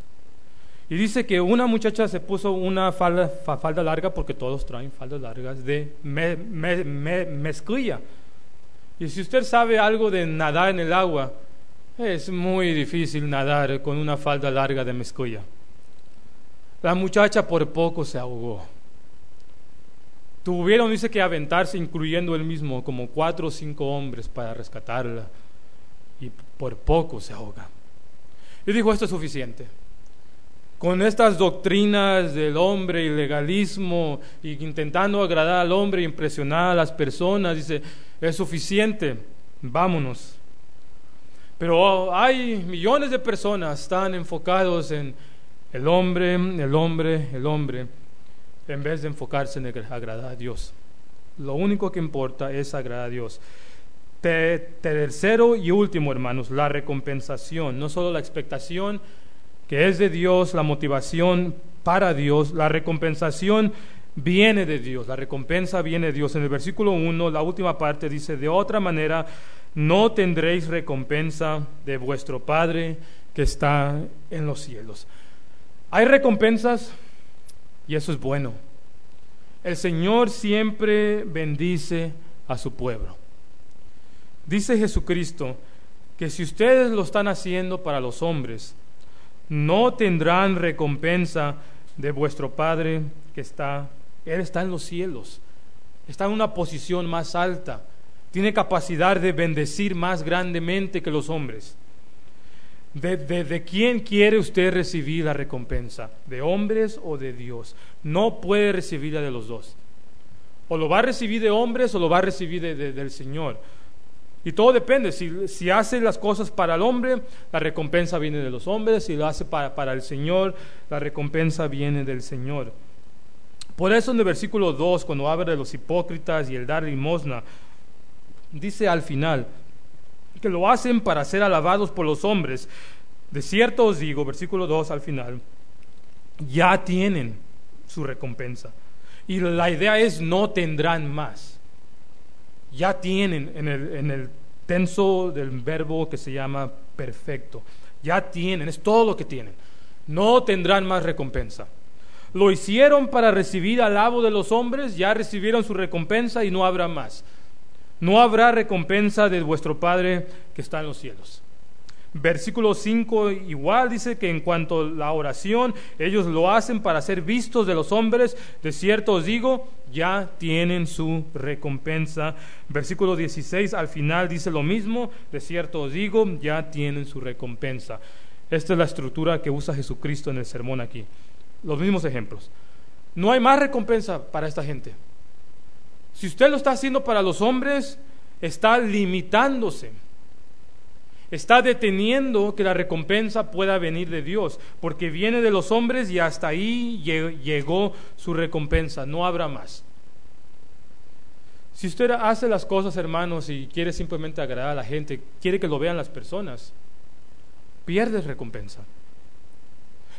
Y dice que una muchacha se puso una falda larga, porque todos traen faldas largas, de mezclilla. Y si usted sabe algo de nadar en el agua, es muy difícil nadar con una falda larga de mezclilla. La muchacha por poco se ahogó. Tuvieron, dice, que aventarse, incluyendo él mismo, como 4 o 5 hombres para rescatarla. Y por poco se ahoga. Y dijo, esto es suficiente. Con estas doctrinas del hombre y legalismo, y intentando agradar al hombre e impresionar a las personas, dice, es suficiente, vámonos. Pero hay millones de personas están enfocados en el hombre, el hombre, el hombre, en vez de enfocarse en agradar a Dios. Lo único que importa es agradar a Dios. Tercero y último, hermanos, la recompensación. No solo la expectación que es de Dios, la motivación para Dios, la recompensación viene de Dios, la recompensa viene de Dios. En el versículo 1, la última parte dice, de otra manera no tendréis recompensa de vuestro Padre que está en los cielos. Hay recompensas y eso es bueno. El Señor siempre bendice a su pueblo. Dice Jesucristo que si ustedes lo están haciendo para los hombres, no tendrán recompensa de vuestro Padre que está, Él está en los cielos, está en una posición más alta, tiene capacidad de bendecir más grandemente que los hombres. ¿De quién quiere usted recibir la recompensa? ¿De hombres o de Dios? No puede recibirla de los dos. O lo va a recibir de hombres o lo va a recibir del Señor. Y todo depende. Si hace las cosas para el hombre, la recompensa viene de los hombres. Si lo hace para el Señor, la recompensa viene del Señor. Por eso en el versículo 2, cuando habla de los hipócritas y el dar limosna, dice al final que lo hacen para ser alabados por los hombres. De cierto os digo, versículo 2 al final, ya tienen su recompensa. Y la idea es no tendrán más. Ya tienen en el tenso del verbo que se llama perfecto. Ya tienen, es todo lo que tienen. No tendrán más recompensa. Lo hicieron para recibir alabo de los hombres, ya recibieron su recompensa y no habrá más. No habrá recompensa de vuestro Padre que está en los cielos. Versículo 5 igual dice que en cuanto a la oración, ellos lo hacen para ser vistos de los hombres. De cierto os digo, ya tienen su recompensa. Versículo 16 al final dice lo mismo. De cierto os digo, ya tienen su recompensa. Esta es la estructura que usa Jesucristo en el sermón aquí. Los mismos ejemplos. No hay más recompensa para esta gente. Si usted lo está haciendo para los hombres, está limitándose. Está deteniendo que la recompensa pueda venir de Dios, porque viene de los hombres y hasta ahí llegó su recompensa, no habrá más. Si usted hace las cosas, hermanos, y quiere simplemente agradar a la gente, quiere que lo vean las personas, pierde recompensa.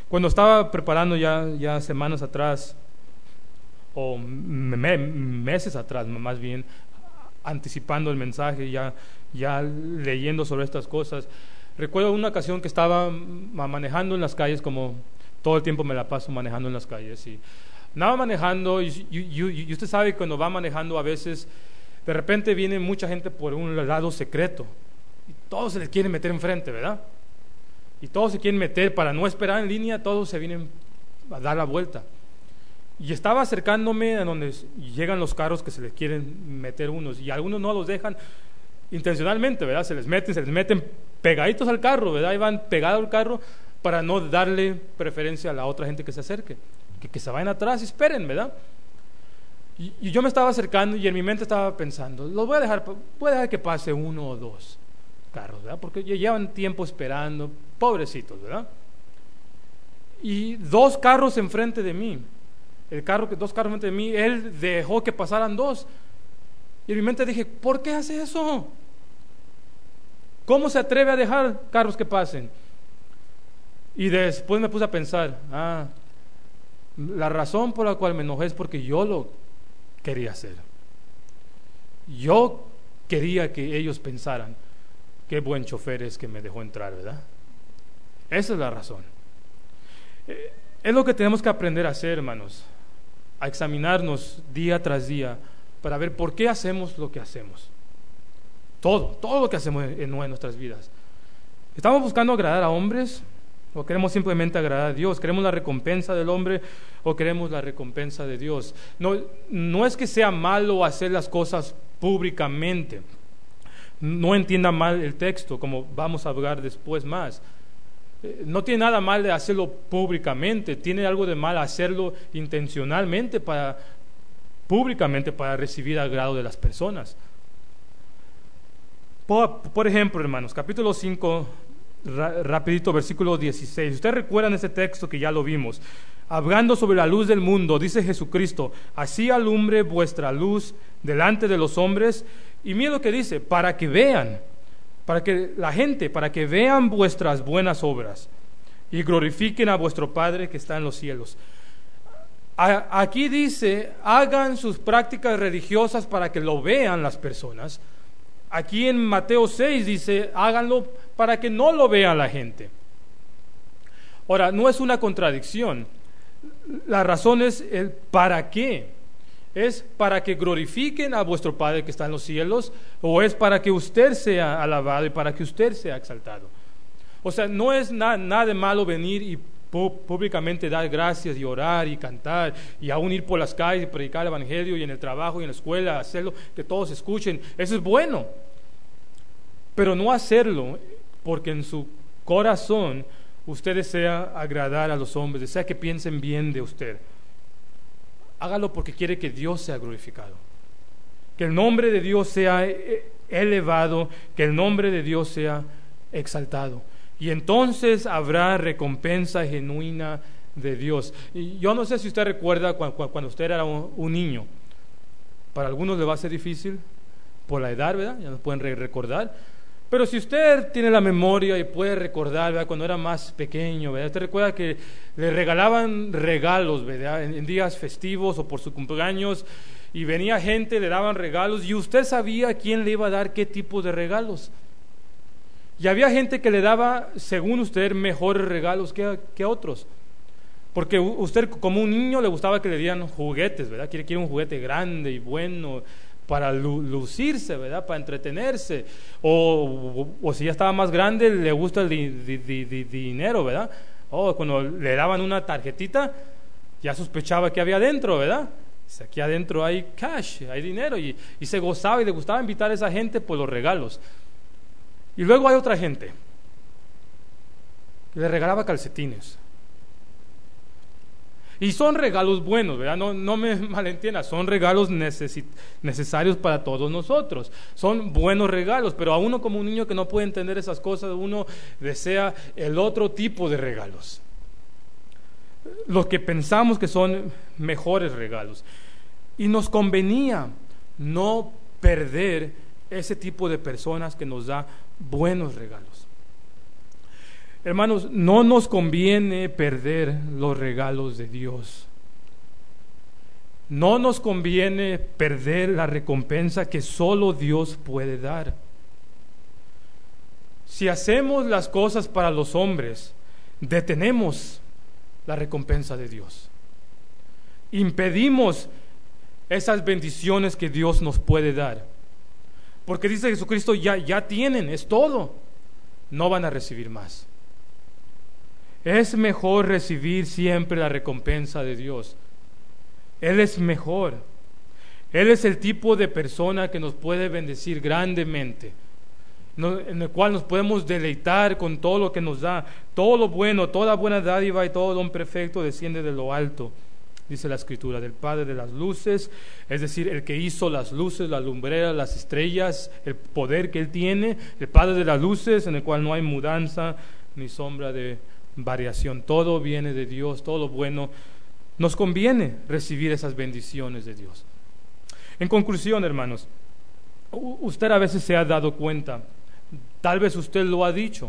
Cuando estaba preparando ya semanas atrás, o meses atrás, más bien, anticipando el mensaje, ya leyendo sobre estas cosas, recuerdo una ocasión que estaba manejando en las calles, como todo el tiempo me la paso manejando en las calles, y andaba manejando, y usted sabe que cuando va manejando a veces, de repente viene mucha gente por un lado secreto, y todos se les quieren meter enfrente, ¿verdad? Y todos se quieren meter, para no esperar en línea, todos se vienen a dar la vuelta. Y estaba acercándome a donde llegan los carros que se les quieren meter unos, y algunos no los dejan intencionalmente, ¿verdad? Se les meten pegaditos al carro, ¿verdad? Y van pegados al carro para no darle preferencia a la otra gente que se acerque, que se vayan atrás y esperen, ¿verdad? Y yo me estaba acercando y en mi mente estaba pensando, voy a dejar que pase uno o dos carros, ¿verdad? Porque ya llevan tiempo esperando, pobrecitos, ¿verdad? Y dos carros enfrente de mí, dos carros enfrente de mí, él dejó que pasaran dos. Y en mi mente dije, ¿por qué hace eso? ¿Cómo se atreve a dejar carros que pasen? Y después me puse a pensar, la razón por la cual me enojé es porque yo lo quería hacer. Yo quería que ellos pensaran, qué buen chofer es que me dejó entrar, ¿verdad? Esa es la razón. Es lo que tenemos que aprender a hacer, hermanos, a examinarnos día tras día para ver por qué hacemos lo que hacemos. Todo lo que hacemos en nuestras vidas. ¿Estamos buscando agradar a hombres o queremos simplemente agradar a Dios? ¿Queremos la recompensa del hombre o queremos la recompensa de Dios? No es que sea malo hacer las cosas públicamente. No entienda mal el texto, como vamos a hablar después más. No tiene nada mal de hacerlo públicamente, tiene algo de mal hacerlo intencionalmente públicamente para recibir agrado de las personas. Por ejemplo, hermanos, capítulo 5, rapidito, versículo 16. Ustedes recuerdan ese texto que ya lo vimos. Hablando sobre la luz del mundo, dice Jesucristo, así alumbre vuestra luz delante de los hombres. Y mira lo que dice, para que vean vuestras buenas obras y glorifiquen a vuestro Padre que está en los cielos. Aquí dice, hagan sus prácticas religiosas para que lo vean las personas. Aquí en Mateo 6 dice, háganlo para que no lo vea la gente. Ahora, no es una contradicción. La razón es el para qué. ¿Es para que glorifiquen a vuestro Padre que está en los cielos? ¿O es para que usted sea alabado y para que usted sea exaltado? O sea, no es nada de malo venir y públicamente dar gracias y orar y cantar y aún ir por las calles y predicar el evangelio y en el trabajo y en la escuela hacerlo, que todos escuchen. Eso es bueno. Pero no hacerlo porque en su corazón usted desea agradar a los hombres, desea que piensen bien de usted. Hágalo porque quiere que Dios sea glorificado, que el nombre de Dios sea elevado, que el nombre de Dios sea exaltado. Y entonces habrá recompensa genuina de Dios. Y yo no sé si usted recuerda cuando usted era un niño. Para algunos le va a ser difícil por la edad, ¿verdad? Ya no pueden recordar. Pero si usted tiene la memoria y puede recordar, ¿verdad? Cuando era más pequeño, ¿verdad? Usted recuerda que le regalaban regalos, ¿verdad? En días festivos o por su cumpleaños, y venía gente, le daban regalos, y usted sabía quién le iba a dar qué tipo de regalos. Y había gente que le daba, según usted, mejores regalos que otros. Porque usted, como un niño, le gustaba que le dieran juguetes, ¿verdad? Quiere un juguete grande y bueno para lucirse, ¿verdad? Para entretenerse. O si ya estaba más grande, le gusta el dinero, ¿verdad? Cuando le daban una tarjetita, ya sospechaba que había adentro, ¿verdad? Aquí adentro hay cash, hay dinero, y se gozaba y le gustaba invitar a esa gente por los regalos. Y luego hay otra gente que le regalaba calcetines. Y son regalos buenos, ¿verdad? No me malentienda, son regalos necesarios para todos nosotros. Son buenos regalos, pero a uno como un niño que no puede entender esas cosas, uno desea el otro tipo de regalos. Los que pensamos que son mejores regalos. Y nos convenía no perder ese tipo de personas que nos da buenos regalos. Hermanos, no nos conviene perder los regalos de Dios. No nos conviene perder la recompensa que solo Dios puede dar. Si hacemos las cosas para los hombres, detenemos la recompensa de Dios. Impedimos esas bendiciones que Dios nos puede dar. Porque dice Jesucristo, ya tienen, es todo. No van a recibir más. Es mejor recibir siempre la recompensa de Dios. Él es mejor. Él es el tipo de persona que nos puede bendecir grandemente, en el cual nos podemos deleitar con todo lo que nos da. Todo lo bueno, toda buena dádiva y todo don perfecto desciende de lo alto, dice la Escritura, del Padre de las luces, es decir, el que hizo las luces, las lumbreras, las estrellas, el poder que Él tiene, el Padre de las luces, en el cual no hay mudanza ni sombra de variación. Todo viene de Dios, todo lo bueno. Nos conviene recibir esas bendiciones de Dios. En conclusión, hermanos, usted a veces se ha dado cuenta, tal vez usted lo ha dicho,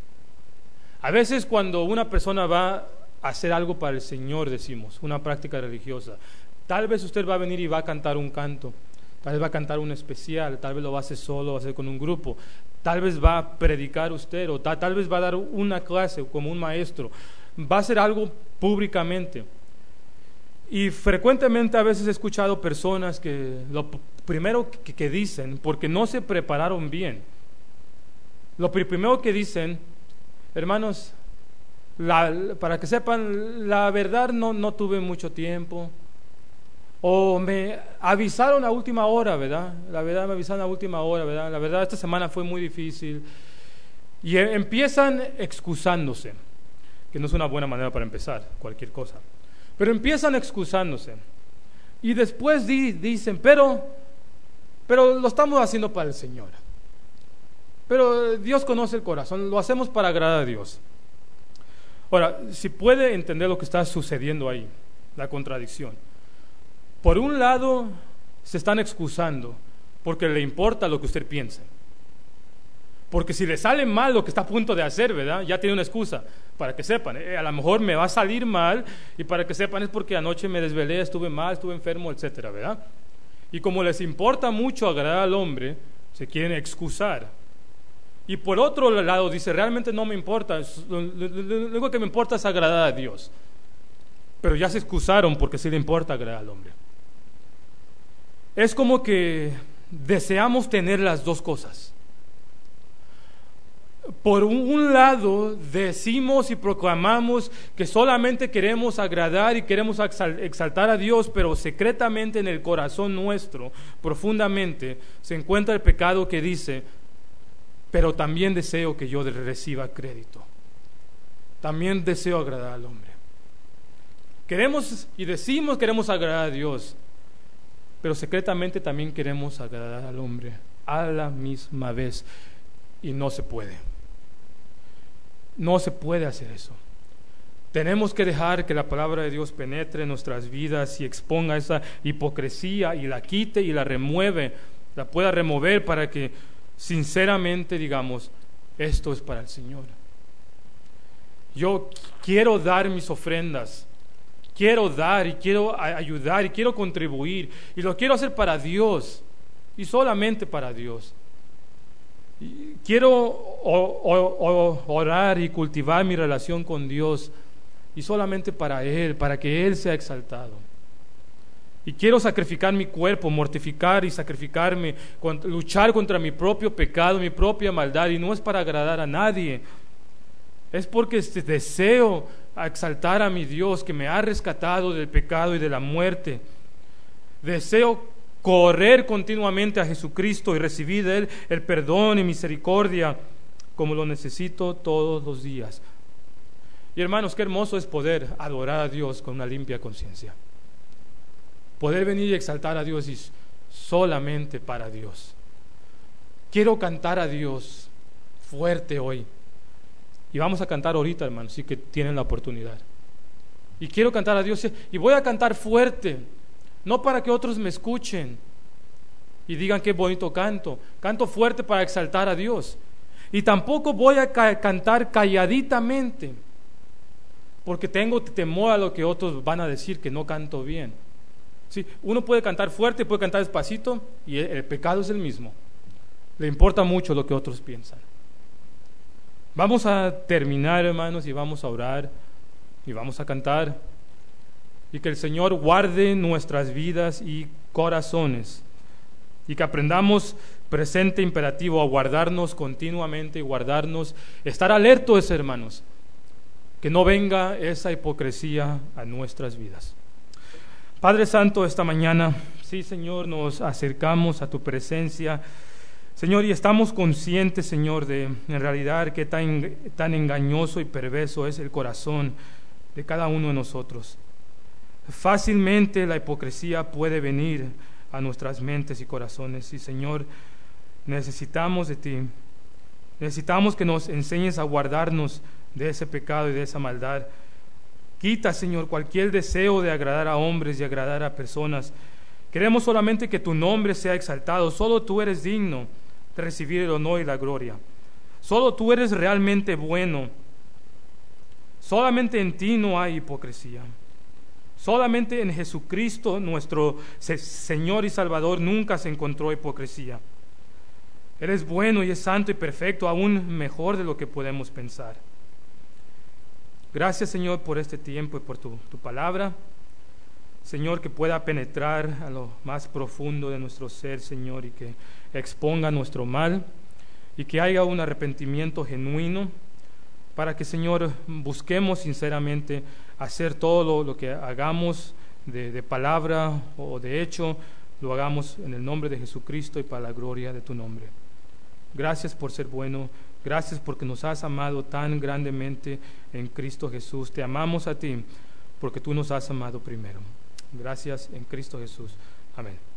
a veces cuando una persona va a hacer algo para el Señor, decimos, una práctica religiosa, tal vez usted va a venir y va a cantar un canto, tal vez va a cantar un especial, tal vez lo va a hacer solo, va a hacer con un grupo, tal vez va a predicar usted, o tal vez va a dar una clase como un maestro, va a hacer algo públicamente. Y frecuentemente a veces he escuchado personas que lo primero que dicen, porque no se prepararon bien, lo primero que dicen, hermanos, para que sepan, la verdad no tuve mucho tiempo, o me avisaron a última hora, ¿verdad? La verdad me avisaron a última hora, ¿verdad? La verdad esta semana fue muy difícil. Y empiezan excusándose, que no es una buena manera para empezar cualquier cosa. Pero empiezan excusándose y después dicen, pero lo estamos haciendo para el Señor. Pero Dios conoce el corazón, lo hacemos para agradar a Dios. Ahora, si puede entender lo que está sucediendo ahí, la contradicción. Por un lado, se están excusando porque le importa lo que usted piense. Porque si le sale mal lo que está a punto de hacer, ¿verdad? Ya tiene una excusa, para que sepan, a lo mejor me va a salir mal, y para que sepan es porque anoche me desvelé, estuve mal, estuve enfermo, etcétera, ¿verdad? Y como les importa mucho agradar al hombre, se quieren excusar. Y por otro lado dice, realmente no me importa, lo único que me importa es agradar a Dios. Pero ya se excusaron porque sí le importa agradar al hombre. Es como que deseamos tener las dos cosas. Por un lado decimos y proclamamos que solamente queremos agradar y queremos exaltar a Dios, pero secretamente en el corazón nuestro, profundamente, se encuentra el pecado que dice, pero también deseo que yo reciba crédito, también deseo agradar al hombre. Queremos y decimos queremos agradar a Dios, pero secretamente también queremos agradar al hombre a la misma vez, y no se puede. No se puede hacer eso. Tenemos que dejar que la palabra de Dios penetre en nuestras vidas y exponga esa hipocresía y la quite y la remueve, la pueda remover para que sinceramente digamos, esto es para el Señor. Yo quiero dar mis ofrendas, quiero dar y quiero ayudar y quiero contribuir y lo quiero hacer para Dios y solamente para Dios. Quiero orar y cultivar mi relación con Dios y solamente para Él, para que Él sea exaltado. Y quiero sacrificar mi cuerpo, mortificar y sacrificarme, luchar contra mi propio pecado, mi propia maldad, y no es para agradar a nadie, es porque deseo exaltar a mi Dios que me ha rescatado del pecado y de la muerte. Deseo correr continuamente a Jesucristo y recibir de Él el perdón y misericordia como lo necesito todos los días. Y hermanos, qué hermoso es poder adorar a Dios con una limpia conciencia. Poder venir y exaltar a Dios y solamente para Dios. Quiero cantar a Dios fuerte hoy. Y vamos a cantar ahorita, hermanos, sí que tienen la oportunidad. Y quiero cantar a Dios y voy a cantar fuerte. No para que otros me escuchen y digan qué bonito canto. Canto fuerte para exaltar a Dios. Y tampoco voy a cantar calladitamente, porque tengo temor a lo que otros van a decir que no canto bien. Sí, uno puede cantar fuerte, puede cantar despacito, y el pecado es el mismo. Le importa mucho lo que otros piensan. Vamos a terminar, hermanos, y vamos a orar, y vamos a cantar, y que el Señor guarde nuestras vidas y corazones, y que aprendamos presente imperativo a guardarnos continuamente y guardarnos, estar alertos, hermanos, que no venga esa hipocresía a nuestras vidas. Padre Santo, esta mañana, sí, Señor, nos acercamos a tu presencia, Señor, y estamos conscientes, Señor, de en realidad que tan engañoso y perverso es el corazón de cada uno de nosotros. Fácilmente la hipocresía puede venir a nuestras mentes y corazones, y Señor, necesitamos de ti. Necesitamos que nos enseñes a guardarnos de ese pecado y de esa maldad. Quita, Señor, cualquier deseo de agradar a hombres y agradar a personas. Queremos solamente que tu nombre sea exaltado. Solo tú eres digno de recibir el honor y la gloria. Solo tú eres realmente bueno. Solamente en ti no hay hipocresía. Solamente en Jesucristo, nuestro Señor y Salvador, nunca se encontró hipocresía. Él es bueno y es santo y perfecto, aún mejor de lo que podemos pensar. Gracias, Señor, por este tiempo y por tu palabra. Señor, que pueda penetrar a lo más profundo de nuestro ser, Señor, y que exponga nuestro mal, y que haya un arrepentimiento genuino, para que, Señor, busquemos sinceramente hacer todo lo que hagamos de palabra o de hecho, lo hagamos en el nombre de Jesucristo y para la gloria de tu nombre. Gracias por ser bueno, gracias porque nos has amado tan grandemente en Cristo Jesús. Te amamos a ti porque tú nos has amado primero. Gracias en Cristo Jesús. Amén.